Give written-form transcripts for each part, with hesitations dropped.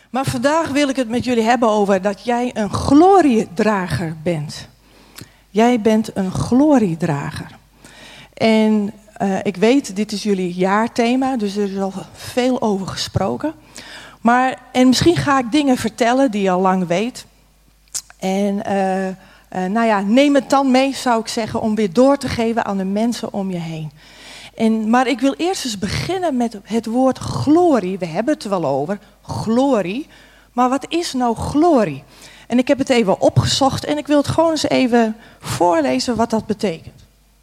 Maar vandaag wil ik het met jullie hebben over dat jij een gloriedrager bent. Jij bent een gloriedrager. En ik weet, dit is jullie jaarthema, dus er is al veel over gesproken. En misschien ga ik dingen vertellen die je al lang weet. En neem het dan mee, zou ik zeggen, om weer door te geven aan de mensen om je heen. Maar ik wil eerst eens beginnen met het woord glorie. We hebben het er wel over, glorie. Maar wat is nou glorie? En ik heb het even opgezocht en ik wil het gewoon eens even voorlezen wat dat betekent.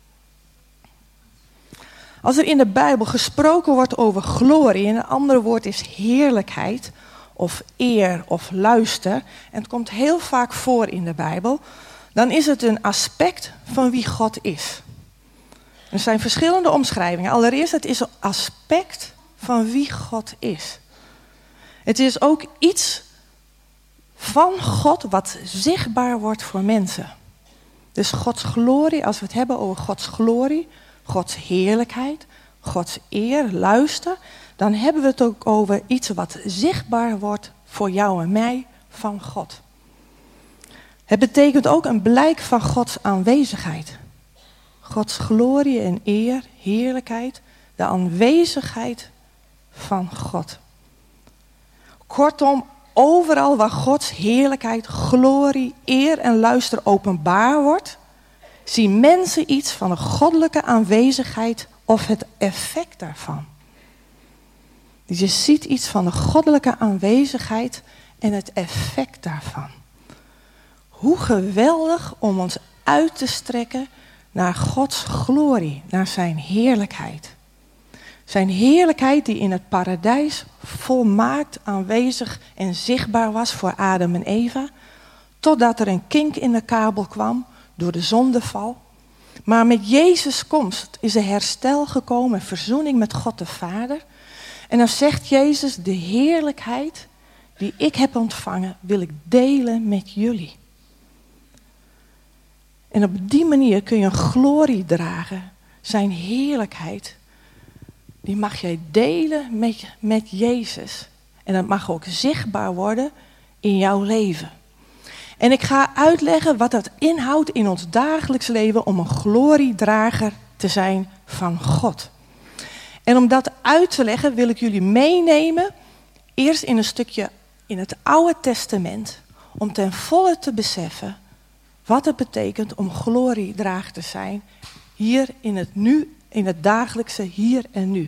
Als er in de Bijbel gesproken wordt over glorie, en een ander woord is heerlijkheid, of eer, of luister, en het komt heel vaak voor in de Bijbel, dan is het een aspect van wie God is. Er zijn verschillende omschrijvingen. Allereerst, het is een aspect van wie God is. Het is ook iets van God wat zichtbaar wordt voor mensen. Dus Gods glorie, als we het hebben over Gods glorie, Gods heerlijkheid, Gods eer, luister, dan hebben we het ook over iets wat zichtbaar wordt voor jou en mij van God. Het betekent ook een blijk van Gods aanwezigheid. Gods glorie en eer, heerlijkheid, de aanwezigheid van God. Kortom, overal waar Gods heerlijkheid, glorie, eer en luister openbaar wordt, zien mensen iets van de goddelijke aanwezigheid of het effect daarvan. Dus je ziet iets van de goddelijke aanwezigheid en het effect daarvan. Hoe geweldig om ons uit te strekken naar Gods glorie, naar zijn heerlijkheid. Zijn heerlijkheid die in het paradijs volmaakt aanwezig en zichtbaar was voor Adam en Eva, totdat er een kink in de kabel kwam door de zondeval. Maar met Jezus' komst is er herstel gekomen, verzoening met God de Vader. En dan zegt Jezus, de heerlijkheid die ik heb ontvangen, wil ik delen met jullie. En op die manier kun je een glorie dragen. Zijn heerlijkheid, die mag jij delen met Jezus. En dat mag ook zichtbaar worden in jouw leven. En ik ga uitleggen wat dat inhoudt in ons dagelijks leven om een gloriedrager te zijn van God. En om dat uit te leggen wil ik jullie meenemen, eerst in een stukje in het Oude Testament, om ten volle te beseffen wat het betekent om gloriedrager te zijn hier in het nu, in het dagelijkse hier en nu.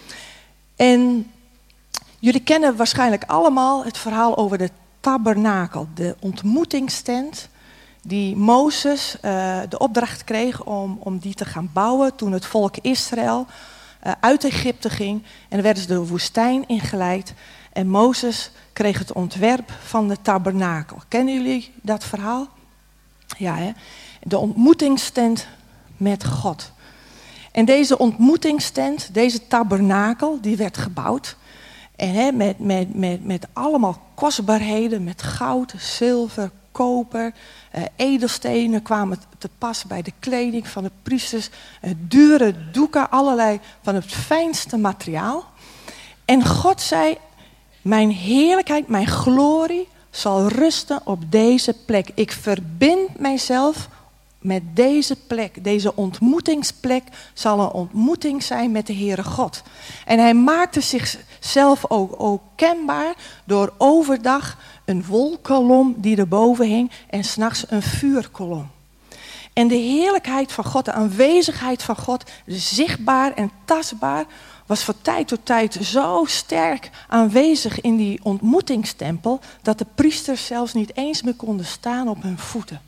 En jullie kennen waarschijnlijk allemaal het verhaal over de tabernakel, de ontmoetingstent die Mozes de opdracht kreeg om die te gaan bouwen toen het volk Israël uit Egypte ging. En dan werden ze de woestijn ingeleid en Mozes kreeg het ontwerp van de tabernakel. Kennen jullie dat verhaal? Ja, hè? De ontmoetingstent met God. En deze ontmoetingstent, deze tabernakel, die werd gebouwd. En met allemaal kostbaarheden, met goud, zilver, koper, edelstenen kwamen te pas bij de kleding van de priesters. Dure doeken, allerlei van het fijnste materiaal. En God zei, mijn heerlijkheid, mijn glorie zal rusten op deze plek. Ik verbind mijzelf met deze plek. Deze ontmoetingsplek zal een ontmoeting zijn met de Heere God. En hij maakte zichzelf ook kenbaar door overdag een wolkolom die erboven hing en 's nachts een vuurkolom. En de heerlijkheid van God, de aanwezigheid van God, zichtbaar en tastbaar, was van tijd tot tijd zo sterk aanwezig in die ontmoetingstempel dat de priesters zelfs niet eens meer konden staan op hun voeten.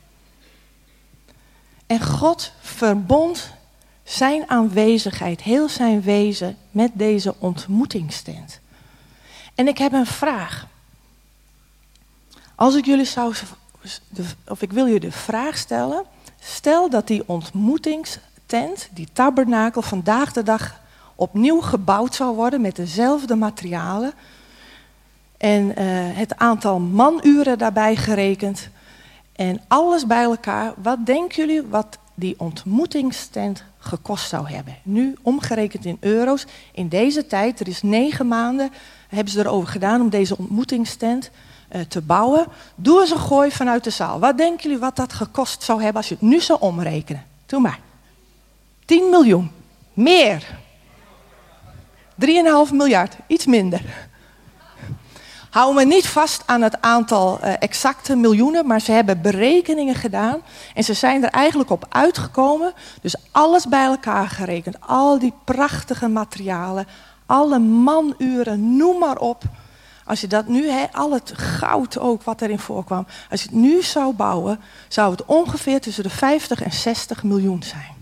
En God verbond zijn aanwezigheid, heel zijn wezen, met deze ontmoetingstent. En ik heb een vraag. Als ik jullie ik wil jullie de vraag stellen. Stel dat die ontmoetingstent, die tabernakel, vandaag de dag opnieuw gebouwd zou worden met dezelfde materialen. En het aantal manuren daarbij gerekend. En alles bij elkaar. Wat denken jullie wat die ontmoetingstent gekost zou hebben. Nu omgerekend in euro's. In deze tijd, er is 9 maanden, hebben ze erover gedaan om deze ontmoetingstent te bouwen. Doe eens een gooi vanuit de zaal. Wat denken jullie wat dat gekost zou hebben als je het nu zou omrekenen? Doe maar. 10 miljoen. Meer. 3,5 miljard. Iets minder. Hou me niet vast aan het aantal exacte miljoenen, maar ze hebben berekeningen gedaan. En ze zijn er eigenlijk op uitgekomen. Dus alles bij elkaar gerekend. Al die prachtige materialen. Alle manuren, noem maar op. Als je dat nu, al het goud ook wat erin voorkwam. Als je het nu zou bouwen, zou het ongeveer tussen de 50 en 60 miljoen zijn.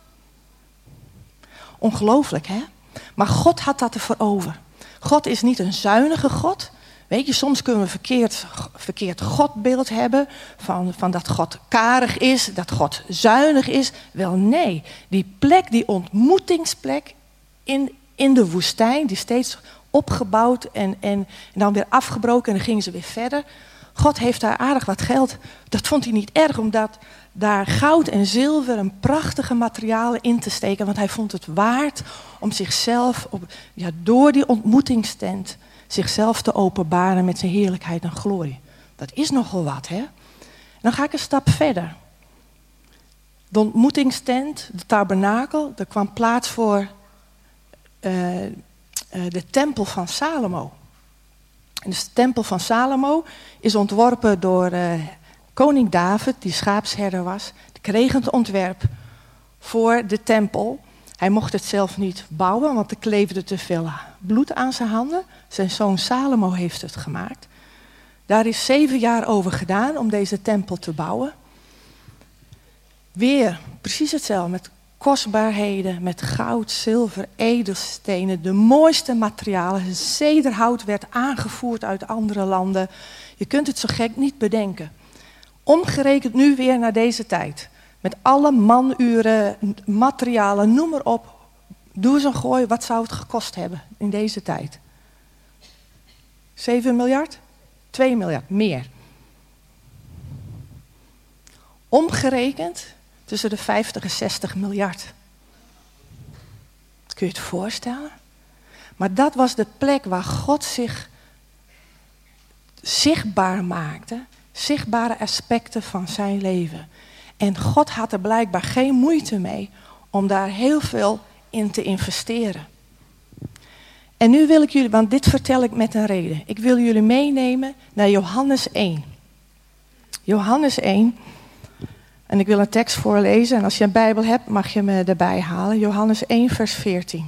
Ongelooflijk, hè? Maar God had dat ervoor over. God is niet een zuinige God. Weet je, soms kunnen we verkeerd Godbeeld hebben. Van dat God karig is, dat God zuinig is. Wel nee, die plek, die ontmoetingsplek in de woestijn, die steeds opgebouwd en dan weer afgebroken en dan gingen ze weer verder. God heeft daar aardig wat geld. Dat vond hij niet erg, omdat daar goud en zilver en prachtige materialen in te steken. Want hij vond het waard om zichzelf, door die ontmoetingstent, zichzelf te openbaren met zijn heerlijkheid en glorie. Dat is nogal wat, hè? Dan ga ik een stap verder. De ontmoetingstent, de tabernakel, er kwam plaats voor de tempel van Salomo. En dus de tempel van Salomo is ontworpen door koning David, die schaapsherder was. Die kreeg het ontwerp voor de tempel. Hij mocht het zelf niet bouwen, want er kleefde te veel bloed aan zijn handen. Zijn zoon Salomo heeft het gemaakt. Daar is 7 jaar over gedaan om deze tempel te bouwen. Weer precies hetzelfde, met kostbaarheden, met goud, zilver, edelstenen, de mooiste materialen. Cederhout werd aangevoerd uit andere landen. Je kunt het zo gek niet bedenken. Omgerekend nu weer naar deze tijd. Met alle manuren, materialen, noem maar op. Doe eens een gooi, wat zou het gekost hebben in deze tijd? 7 miljard? 2 miljard, meer. Omgerekend tussen de 50 en 60 miljard. Kun je het voorstellen? Maar dat was de plek waar God zich zichtbaar maakte. Zichtbare aspecten van zijn leven. En God had er blijkbaar geen moeite mee om daar heel veel in te investeren. En nu wil ik jullie, want dit vertel ik met een reden. Ik wil jullie meenemen naar Johannes 1. Johannes 1. En ik wil een tekst voorlezen. En als je een Bijbel hebt, mag je me erbij halen. Johannes 1, vers 14.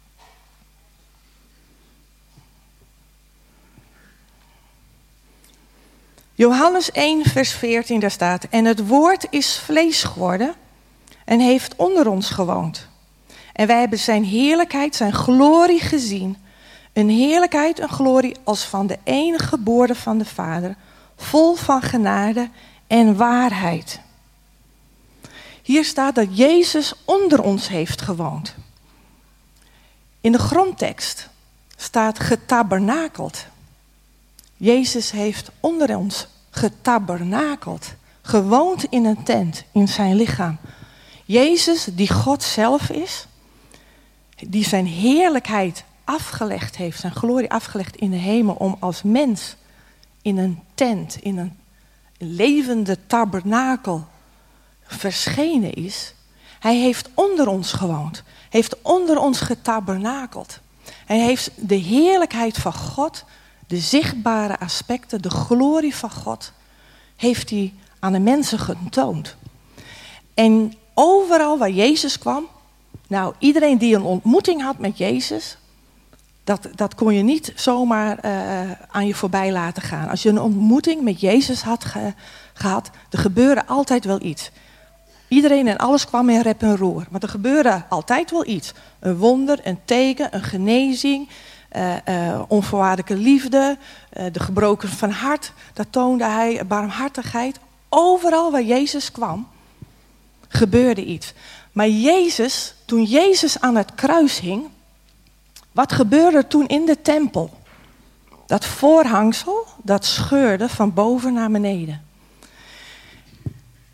Johannes 1, vers 14, daar staat: En het woord is vlees geworden en heeft onder ons gewoond. En wij hebben zijn heerlijkheid, zijn glorie gezien. Een heerlijkheid, een glorie als van de enige geboren van de Vader. Vol van genade en waarheid. Hier staat dat Jezus onder ons heeft gewoond. In de grondtekst staat getabernakeld. Jezus heeft onder ons getabernakeld. Gewoond in een tent, in zijn lichaam. Jezus, die God zelf is, die zijn heerlijkheid afgelegd heeft, zijn glorie afgelegd in de hemel, om als mens in een tent, in een levende tabernakel verschenen is. Hij heeft onder ons gewoond, heeft onder ons getabernakeld. Hij heeft de heerlijkheid van God, de zichtbare aspecten, de glorie van God, heeft hij aan de mensen getoond. En overal waar Jezus kwam, nou, iedereen die een ontmoeting had met Jezus, dat kon je niet zomaar aan je voorbij laten gaan. Als je een ontmoeting met Jezus had gehad, er gebeurde altijd wel iets. Iedereen en alles kwam in rep en roer. Maar er gebeurde altijd wel iets. Een wonder, een teken, een genezing, onvoorwaardelijke liefde, de gebroken van hart. Dat toonde hij, barmhartigheid. Overal waar Jezus kwam, gebeurde iets. Maar Jezus, toen Jezus aan het kruis hing, wat gebeurde toen in de tempel? Dat voorhangsel, dat scheurde van boven naar beneden.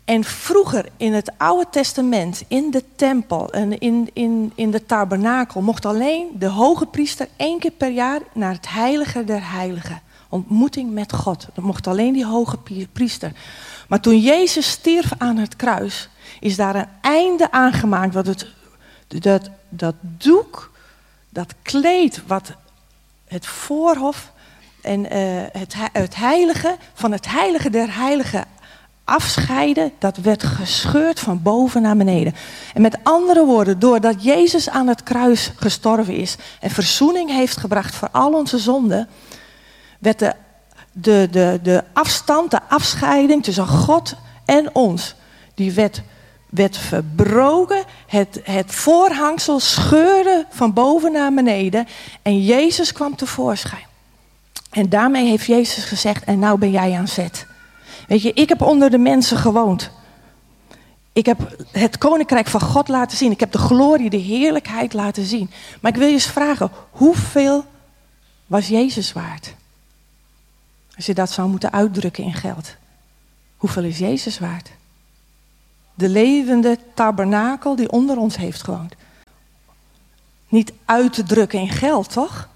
En vroeger in het Oude Testament, in de tempel en in de tabernakel, mocht alleen de hoge priester 1 keer per jaar naar het heilige der heiligen. Ontmoeting met God. Dat mocht alleen die hoge priester. Maar toen Jezus stierf aan het kruis, is daar een einde aangemaakt. Wat dat doek, dat kleed, wat het voorhof en het heilige, van het heilige der heiligen afscheiden, dat werd gescheurd van boven naar beneden. En met andere woorden, doordat Jezus aan het kruis gestorven is en verzoening heeft gebracht voor al onze zonden, werd de afstand, de afscheiding tussen God en ons, die werd verbroken. Het voorhangsel scheurde van boven naar beneden en Jezus kwam tevoorschijn. En daarmee heeft Jezus gezegd, en nou ben jij aan zet. Weet je, ik heb onder de mensen gewoond. Ik heb het koninkrijk van God laten zien. Ik heb de glorie, de heerlijkheid laten zien. Maar ik wil je eens vragen, hoeveel was Jezus waard? Als je dat zou moeten uitdrukken in geld. Hoeveel is Jezus waard? De levende tabernakel die onder ons heeft gewoond. Niet uit te drukken in geld, toch?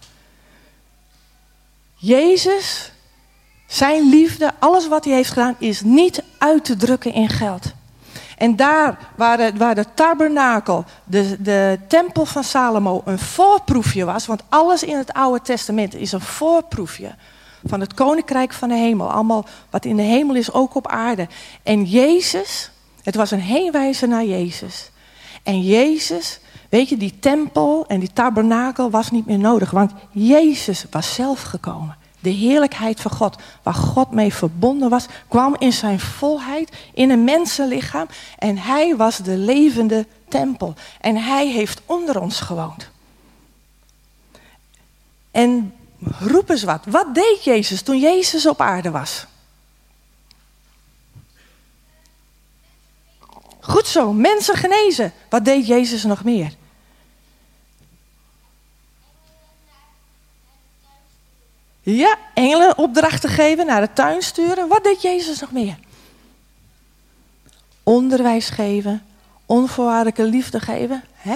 Jezus, zijn liefde, alles wat hij heeft gedaan, is niet uit te drukken in geld. En daar waar de tabernakel, de tempel van Salomo, een voorproefje was, want alles in het Oude Testament is een voorproefje van het koninkrijk van de hemel. Allemaal wat in de hemel is, ook op aarde. En Jezus, het was een heenwijzer naar Jezus. En Jezus, weet je, die tempel en die tabernakel was niet meer nodig, want Jezus was zelf gekomen. De heerlijkheid van God, waar God mee verbonden was, kwam in zijn volheid, in een mensenlichaam. En hij was de levende tempel. En hij heeft onder ons gewoond. En roep eens wat. Wat deed Jezus toen Jezus op aarde was? Goed zo, mensen genezen. Wat deed Jezus nog meer? Ja, engelen opdrachten geven, naar de tuin sturen. Wat deed Jezus nog meer? Onderwijs geven, onvoorwaardelijke liefde geven. Hè?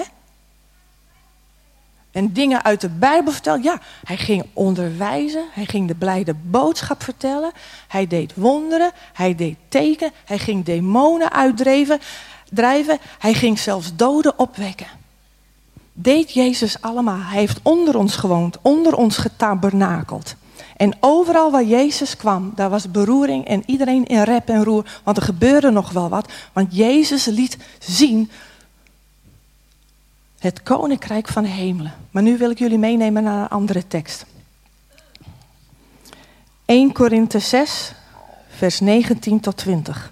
En dingen uit de Bijbel vertellen. Ja, hij ging onderwijzen, hij ging de blijde boodschap vertellen. Hij deed wonderen, hij deed tekenen, hij ging demonen uitdrijven. Hij ging zelfs doden opwekken. Deed Jezus allemaal. Hij heeft onder ons gewoond, onder ons getabernakeld. En overal waar Jezus kwam, daar was beroering en iedereen in rep en roer. Want er gebeurde nog wel wat. Want Jezus liet zien het koninkrijk van de hemelen. Maar nu wil ik jullie meenemen naar een andere tekst. 1 Korinthe 6, vers 19 tot 20.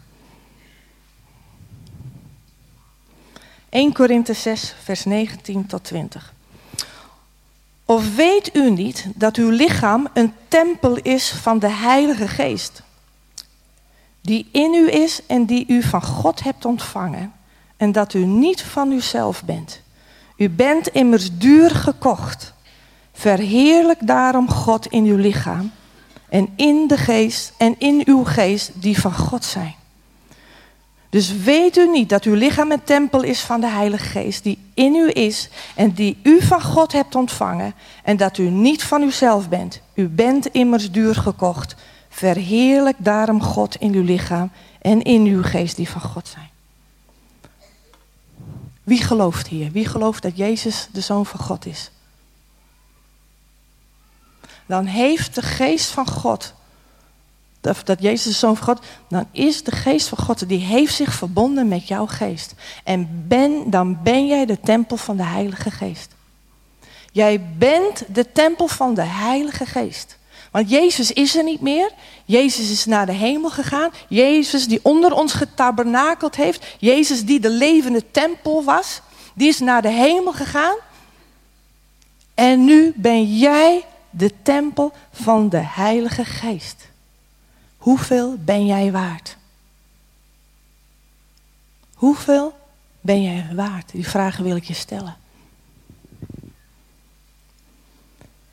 1 Korinthe 6, vers 19 tot 20. Of weet u niet dat uw lichaam een tempel is van de Heilige Geest, die in u is en die u van God hebt ontvangen, en dat u niet van uzelf bent. U bent immers duur gekocht. Verheerlijk daarom God in uw lichaam en in de geest en in uw geest die van God zijn. Dus weet u niet dat uw lichaam een tempel is van de Heilige Geest die in u is en die u van God hebt ontvangen en dat u niet van uzelf bent. U bent immers duur gekocht. Verheerlijk daarom God in uw lichaam en in uw geest die van God zijn. Wie gelooft hier? Wie gelooft dat Jezus de Zoon van God is? Dan heeft de geest van God, dat Jezus de Zoon van God, dan is de geest van God, die heeft zich verbonden met jouw geest. En dan ben jij de tempel van de Heilige Geest. Jij bent de tempel van de Heilige Geest. Want Jezus is er niet meer. Jezus is naar de hemel gegaan. Jezus die onder ons getabernakeld heeft. Jezus die de levende tempel was. Die is naar de hemel gegaan. En nu ben jij de tempel van de Heilige Geest. Hoeveel ben jij waard? Hoeveel ben jij waard? Die vragen wil ik je stellen.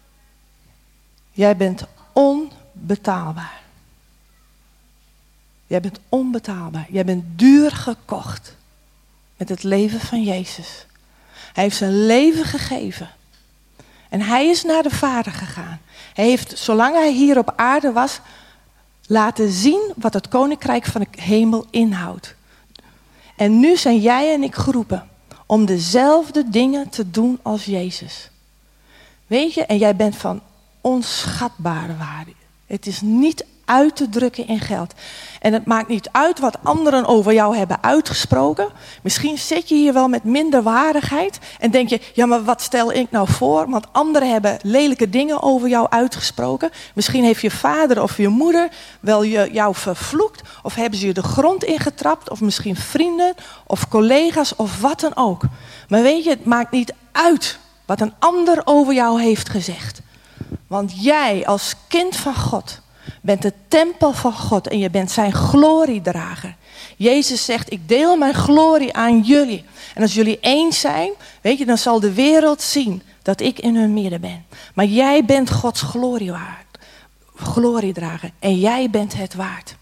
Jij bent onbetaalbaar. Jij bent onbetaalbaar. Jij bent duur gekocht. Met het leven van Jezus. Hij heeft zijn leven gegeven. En hij is naar de Vader gegaan. Hij heeft, zolang hij hier op aarde was, laten zien wat het koninkrijk van de hemel inhoudt. En nu zijn jij en ik geroepen om dezelfde dingen te doen als Jezus. Weet je, en jij bent van onschatbare waarde. Het is niet uit te drukken in geld. En het maakt niet uit wat anderen over jou hebben uitgesproken. Misschien zit je hier wel met minderwaardigheid en denk je, ja, maar wat stel ik nou voor? Want anderen hebben lelijke dingen over jou uitgesproken. Misschien heeft je vader of je moeder wel jou vervloekt, of hebben ze je de grond ingetrapt, of misschien vrienden of collega's of wat dan ook. Maar weet je, het maakt niet uit wat een ander over jou heeft gezegd. Want jij als kind van God bent de tempel van God en je bent zijn gloriedrager. Jezus zegt, ik deel mijn glorie aan jullie. En als jullie één zijn, weet je, dan zal de wereld zien dat ik in hun midden ben. Maar jij bent Gods gloriedrager en jij bent het waard.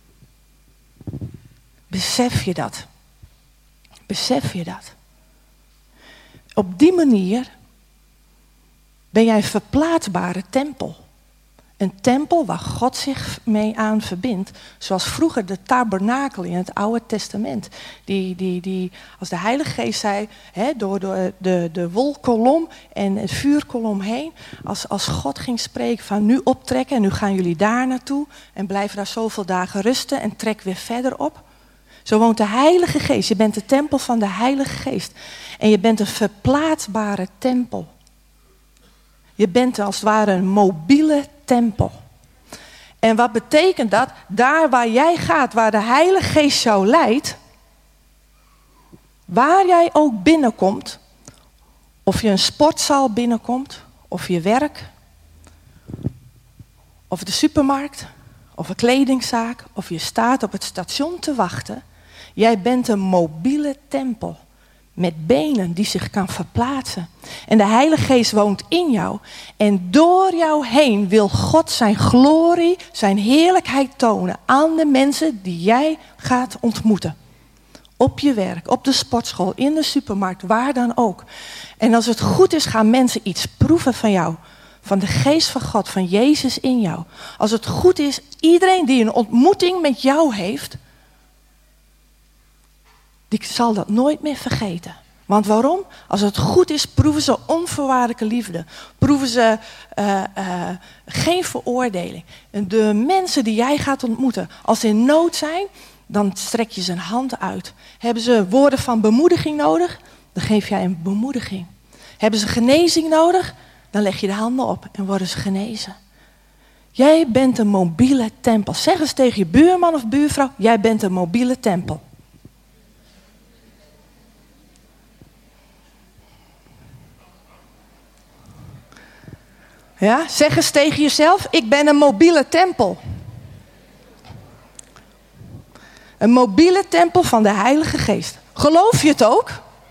Besef je dat? Besef je dat? Op die manier ben jij een verplaatsbare tempel. Een tempel waar God zich mee aan verbindt. Zoals vroeger de tabernakel in het Oude Testament. Die als de Heilige Geest zei, door de wolkolom en het vuurkolom heen. Als God ging spreken van nu optrekken en nu gaan jullie daar naartoe. En blijven daar zoveel dagen rusten en trek weer verder op. Zo woont de Heilige Geest. Je bent de tempel van de Heilige Geest. En je bent een verplaatsbare tempel. Je bent als het ware een mobiele tempel. En wat betekent dat? Daar waar jij gaat, waar de Heilige Geest jou leidt, waar jij ook binnenkomt, of je een sportzaal binnenkomt, of je werk, of de supermarkt, of een kledingzaak, of je staat op het station te wachten, jij bent een mobiele tempel. Met benen die zich kan verplaatsen. En de Heilige Geest woont in jou. En door jou heen wil God zijn glorie, zijn heerlijkheid tonen aan de mensen die jij gaat ontmoeten. Op je werk, op de sportschool, in de supermarkt, waar dan ook. En als het goed is, gaan mensen iets proeven van jou. Van de Geest van God, van Jezus in jou. Als het goed is, iedereen die een ontmoeting met jou heeft, die zal dat nooit meer vergeten. Want waarom? Als het goed is, proeven ze onvoorwaardelijke liefde. Proeven ze geen veroordeling. En de mensen die jij gaat ontmoeten, als ze in nood zijn, dan strek je ze een hand uit. Hebben ze woorden van bemoediging nodig? Dan geef jij een bemoediging. Hebben ze genezing nodig? Dan leg je de handen op en worden ze genezen. Jij bent een mobiele tempel. Zeg eens tegen je buurman of buurvrouw, jij bent een mobiele tempel. Ja, zeg eens tegen jezelf, ik ben een mobiele tempel. Een mobiele tempel van de Heilige Geest. Geloof je het ook?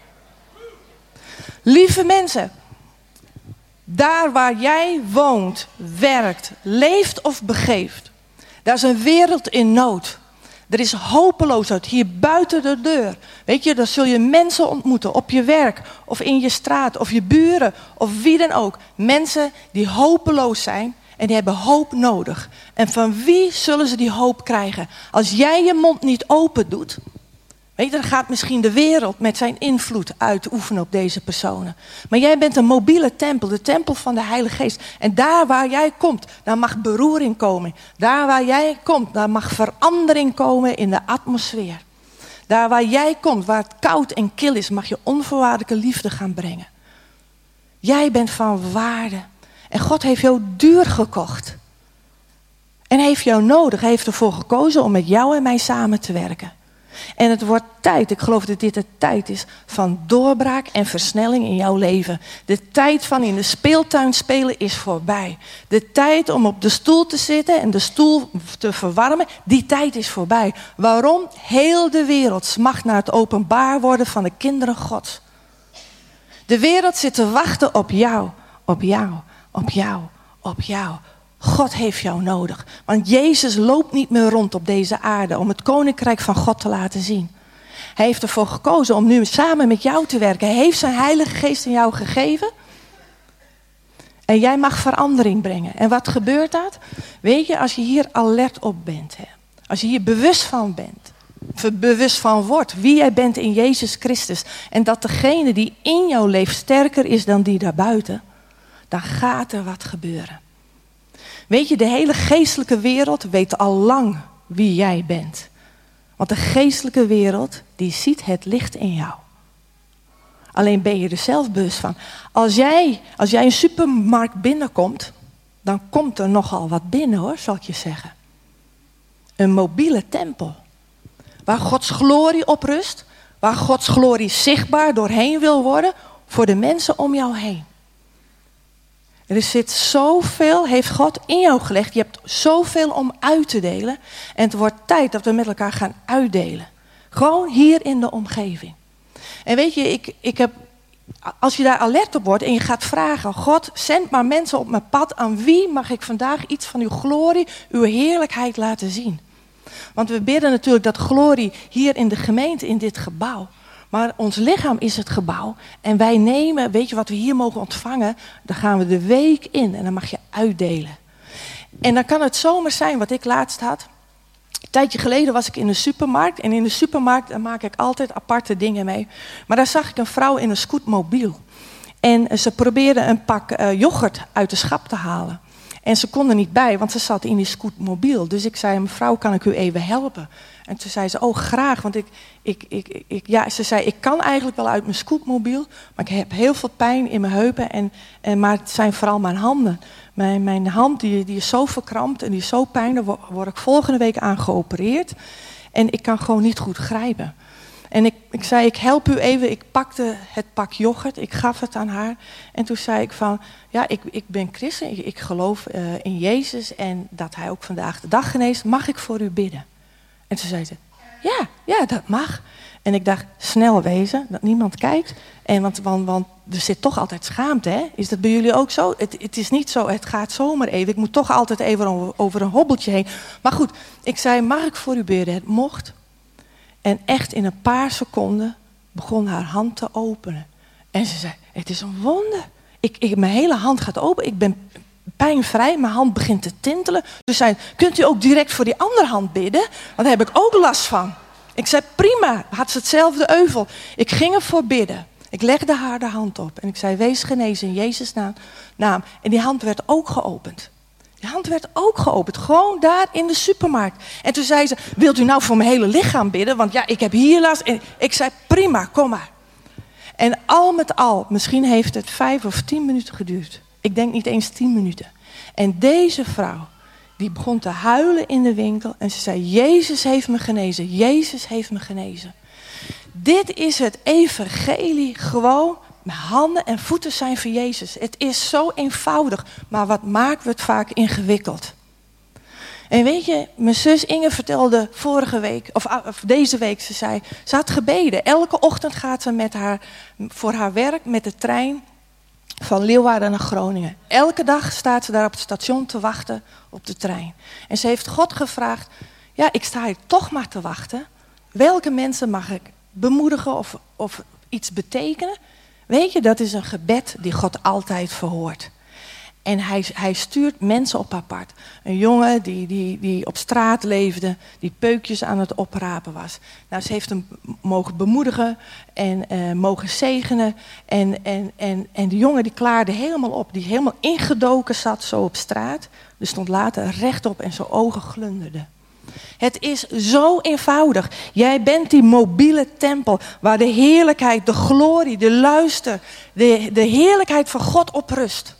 Lieve mensen, daar waar jij woont, werkt, leeft of begeeft, daar is een wereld in nood. Er is hopeloosheid hier buiten de deur. Weet je, dan zul je mensen ontmoeten op je werk of in je straat of je buren of wie dan ook. Mensen die hopeloos zijn en die hebben hoop nodig. En van wie zullen ze die hoop krijgen? Als jij je mond niet open doet, weet je, dan gaat misschien de wereld met zijn invloed uitoefenen op deze personen. Maar jij bent een mobiele tempel, de tempel van de Heilige Geest. En daar waar jij komt, daar mag beroering komen. Daar waar jij komt, daar mag verandering komen in de atmosfeer. Daar waar jij komt, waar het koud en kil is, mag je onvoorwaardelijke liefde gaan brengen. Jij bent van waarde. En God heeft jou duur gekocht. En hij heeft jou nodig. Hij heeft ervoor gekozen om met jou en mij samen te werken. En het wordt tijd, ik geloof dat dit de tijd is van doorbraak en versnelling in jouw leven. De tijd van in de speeltuin spelen is voorbij. De tijd om op de stoel te zitten en de stoel te verwarmen, die tijd is voorbij. Waarom? Heel de wereld smacht naar het openbaar worden van de kinderen Gods. De wereld zit te wachten op jou, op jou, op jou, op jou. God heeft jou nodig. Want Jezus loopt niet meer rond op deze aarde om het koninkrijk van God te laten zien. Hij heeft ervoor gekozen om nu samen met jou te werken. Hij heeft zijn Heilige Geest in jou gegeven. En jij mag verandering brengen. En wat gebeurt dat? Weet je, als je hier alert op bent. Als je hier bewust van bent. Bewust van wordt wie jij bent in Jezus Christus. En dat degene die in jou leeft sterker is dan die daarbuiten. Dan gaat er wat gebeuren. Weet je, de hele geestelijke wereld weet al lang wie jij bent. Want de geestelijke wereld, die ziet het licht in jou. Alleen ben je er zelf bewust van. Als jij een supermarkt binnenkomt, dan komt er nogal wat binnen hoor, zal ik je zeggen. Een mobiele tempel. Waar Gods glorie op rust. Waar Gods glorie zichtbaar doorheen wil worden voor de mensen om jou heen. Er zit zoveel, heeft God in jou gelegd. Je hebt zoveel om uit te delen. En het wordt tijd dat we met elkaar gaan uitdelen. Gewoon hier in de omgeving. En weet je, ik heb, als je daar alert op wordt en je gaat vragen. God, zend maar mensen op mijn pad. Aan wie mag ik vandaag iets van uw glorie, uw heerlijkheid laten zien? Want we bidden natuurlijk dat glorie hier in de gemeente, in dit gebouw. Maar ons lichaam is het gebouw. En wij nemen, weet je wat we hier mogen ontvangen? Dan gaan we de week in en dan mag je uitdelen. En dan kan het zomaar zijn wat ik laatst had. Een tijdje geleden was ik in de supermarkt. En in de supermarkt daar maak ik altijd aparte dingen mee. Maar daar zag ik een vrouw in een scootmobiel. En ze probeerde een pak yoghurt uit de schap te halen. En ze kon er niet bij, want ze zat in die scootmobiel. Dus ik zei, mevrouw, kan ik u even helpen? En toen zei ze, oh graag, want ze zei, ik kan eigenlijk wel uit mijn scootmobiel, maar ik heb heel veel pijn in mijn heupen, maar het zijn vooral mijn handen. Mijn hand die is zo verkrampt en die is zo pijn, daar word ik volgende week aan geopereerd. En ik kan gewoon niet goed grijpen. En ik zei, ik help u even. Ik pakte het pak yoghurt, ik gaf het aan haar. En toen zei ik van, ja, ik ben christen, ik geloof in Jezus en dat hij ook vandaag de dag geneest. Mag ik voor u bidden? En toen zei ze, ja, dat mag. En ik dacht, snel wezen, dat niemand kijkt. En want er zit toch altijd schaamte, hè? Is dat bij jullie ook zo? Het is niet zo, het gaat zomaar even. Ik moet toch altijd even over een hobbeltje heen. Maar goed, ik zei, mag ik voor u bidden? Het mocht. En echt in een paar seconden begon haar hand te openen. En ze zei, het is een wonder. Mijn hele hand gaat open. Ik ben pijnvrij. Mijn hand begint te tintelen. Dus zei, kunt u ook direct voor die andere hand bidden? Want daar heb ik ook last van. Ik zei, prima. Had ze hetzelfde euvel. Ik ging ervoor bidden. Ik legde haar de hand op. En ik zei, wees genezen in Jezus' naam. En die hand werd ook geopend. Die hand werd ook geopend, gewoon daar in de supermarkt. En toen zei ze, wilt u nou voor mijn hele lichaam bidden? Want ja, ik heb hier last. En ik zei, prima, kom maar. En al met al, misschien heeft het 5 of 10 minuten geduurd. Ik denk niet eens 10 minuten. En deze vrouw, die begon te huilen in de winkel. En ze zei, Jezus heeft me genezen, Jezus heeft me genezen. Dit is het evangelie gewoon. Mijn handen en voeten zijn voor Jezus. Het is zo eenvoudig, maar wat maken we het vaak ingewikkeld? En weet je, mijn zus Inge vertelde vorige week, of deze week, ze had gebeden. Elke ochtend gaat ze voor haar werk met de trein van Leeuwarden naar Groningen. Elke dag staat ze daar op het station te wachten op de trein. En ze heeft God gevraagd, ja, ik sta hier toch maar te wachten. Welke mensen mag ik bemoedigen of iets betekenen? Weet je, dat is een gebed die God altijd verhoort. En hij stuurt mensen op haar pad. Een jongen die op straat leefde, die peukjes aan het oprapen was. Nou, ze heeft hem mogen bemoedigen en mogen zegenen. En die jongen die klaarde helemaal op, die helemaal ingedoken zat zo op straat. Dus stond later rechtop en zijn ogen glunderden. Het is zo eenvoudig. Jij bent die mobiele tempel waar de heerlijkheid, de glorie, de luister, de heerlijkheid van God op rust.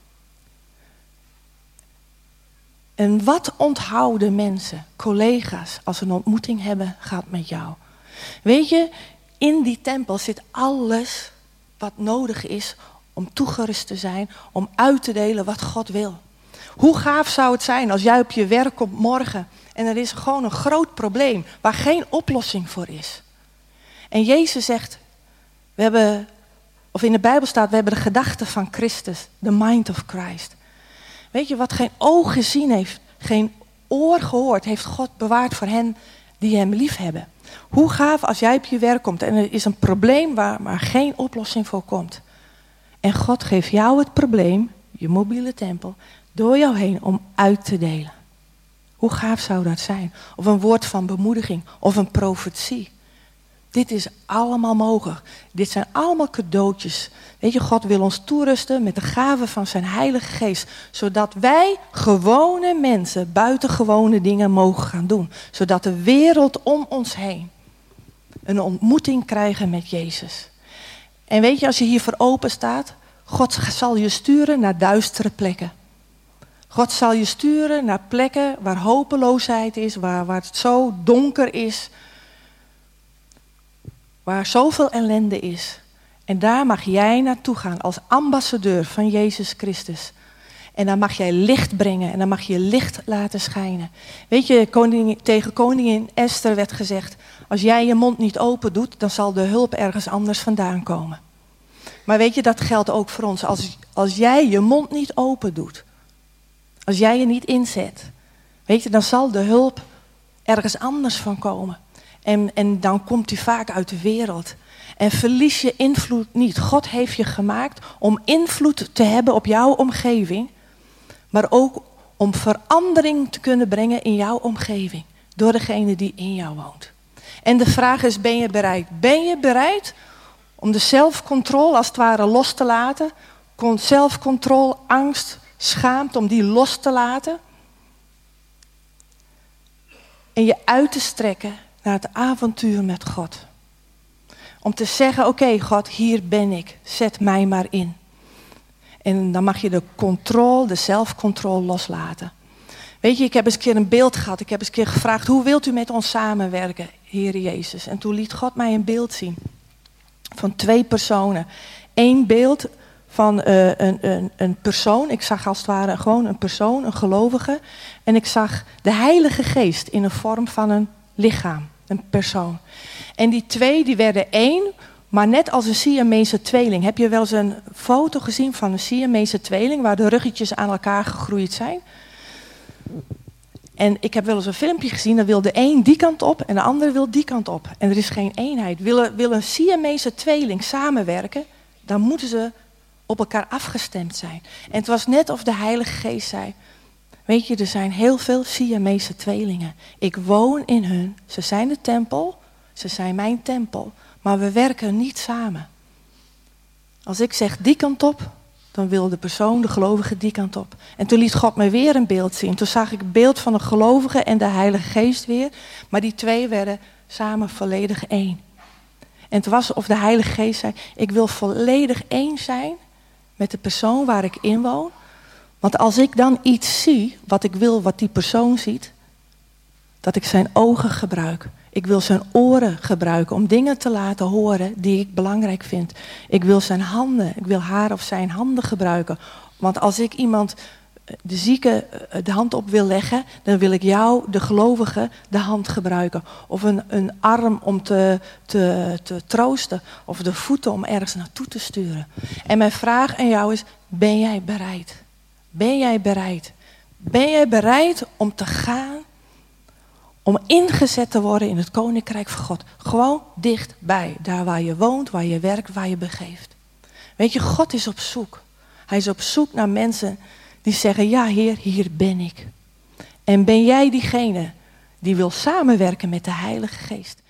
En wat onthouden mensen, collega's, als ze een ontmoeting hebben gehad met jou? Weet je, in die tempel zit alles wat nodig is om toegerust te zijn, om uit te delen wat God wil. Hoe gaaf zou het zijn als jij op je werk komt morgen en er is gewoon een groot probleem waar geen oplossing voor is. En Jezus zegt, in de Bijbel staat, we hebben de gedachten van Christus, the mind of Christ. Weet je, wat geen oog gezien heeft, geen oor gehoord, heeft God bewaard voor hen die hem lief hebben. Hoe gaaf als jij op je werk komt en er is een probleem waar geen oplossing voor komt. En God geeft jou het probleem, je mobiele tempel, door jou heen om uit te delen. Hoe gaaf zou dat zijn? Of een woord van bemoediging, of een profetie. Dit is allemaal mogelijk. Dit zijn allemaal cadeautjes. Weet je, God wil ons toerusten met de gave van zijn Heilige Geest. Zodat wij gewone mensen buitengewone dingen mogen gaan doen. Zodat de wereld om ons heen een ontmoeting krijgen met Jezus. En weet je, als je hiervoor open staat, God zal je sturen naar duistere plekken. God zal je sturen naar plekken waar hopeloosheid is, waar het zo donker is. Waar zoveel ellende is. En daar mag jij naartoe gaan als ambassadeur van Jezus Christus. En dan mag jij licht brengen en dan mag je licht laten schijnen. Weet je, tegen koningin Esther werd gezegd, als jij je mond niet open doet, dan zal de hulp ergens anders vandaan komen. Maar weet je, dat geldt ook voor ons. Als jij je mond niet open doet, als jij je niet inzet, weet je, dan zal de hulp ergens anders van komen. En dan komt die vaak uit de wereld. En verlies je invloed niet. God heeft je gemaakt om invloed te hebben op jouw omgeving. Maar ook om verandering te kunnen brengen in jouw omgeving. Door degene die in jou woont. En de vraag is, ben je bereid? Ben je bereid om de zelfcontrole als het ware los te laten? Zelfcontrole, angst, schaamte, om die los te laten? En je uit te strekken naar het avontuur met God. Om te zeggen, oké, God, hier ben ik. Zet mij maar in. En dan mag je de zelfcontrole loslaten. Weet je, ik heb eens een keer een beeld gehad. Ik heb eens een keer gevraagd, hoe wilt u met ons samenwerken, Heer Jezus? En toen liet God mij een beeld zien. Van 2 personen. 1 beeld van een persoon. Ik zag als het ware gewoon een persoon, een gelovige. En ik zag de Heilige Geest in de vorm van een lichaam. Een persoon. En die 2 die werden 1, maar net als een Siamese tweeling. Heb je wel eens een foto gezien van een Siamese tweeling waar de ruggetjes aan elkaar gegroeid zijn? En ik heb wel eens een filmpje gezien, dan wil de een die kant op en de ander wil die kant op. En er is geen eenheid. Wil een Siamese tweeling samenwerken, dan moeten ze op elkaar afgestemd zijn. En het was net of de Heilige Geest zei, weet je, er zijn heel veel Siamese tweelingen. Ik woon in hun. Ze zijn de tempel. Ze zijn mijn tempel. Maar we werken niet samen. Als ik zeg die kant op, dan wil de persoon, de gelovige, die kant op. En toen liet God me weer een beeld zien. Toen zag ik het beeld van de gelovige en de Heilige Geest weer. Maar die 2 werden samen volledig 1. En het was of de Heilige Geest zei, ik wil volledig 1 zijn met de persoon waar ik in woon. Want als ik dan iets zie, wat ik wil, wat die persoon ziet, dat ik zijn ogen gebruik. Ik wil zijn oren gebruiken om dingen te laten horen die ik belangrijk vind. Ik wil zijn handen, ik wil haar of zijn handen gebruiken. Want als ik iemand, de zieke, de hand op wil leggen, dan wil ik jou, de gelovige, de hand gebruiken. Of een arm om te troosten. Of de voeten om ergens naartoe te sturen. En mijn vraag aan jou is, ben jij bereid? Ben jij bereid? Ben jij bereid om te gaan? Om ingezet te worden in het Koninkrijk van God. Gewoon dichtbij. Daar waar je woont, waar je werkt, waar je begeeft. Weet je, God is op zoek. Hij is op zoek naar mensen die zeggen, ja Heer, hier ben ik. En ben jij diegene die wil samenwerken met de Heilige Geest?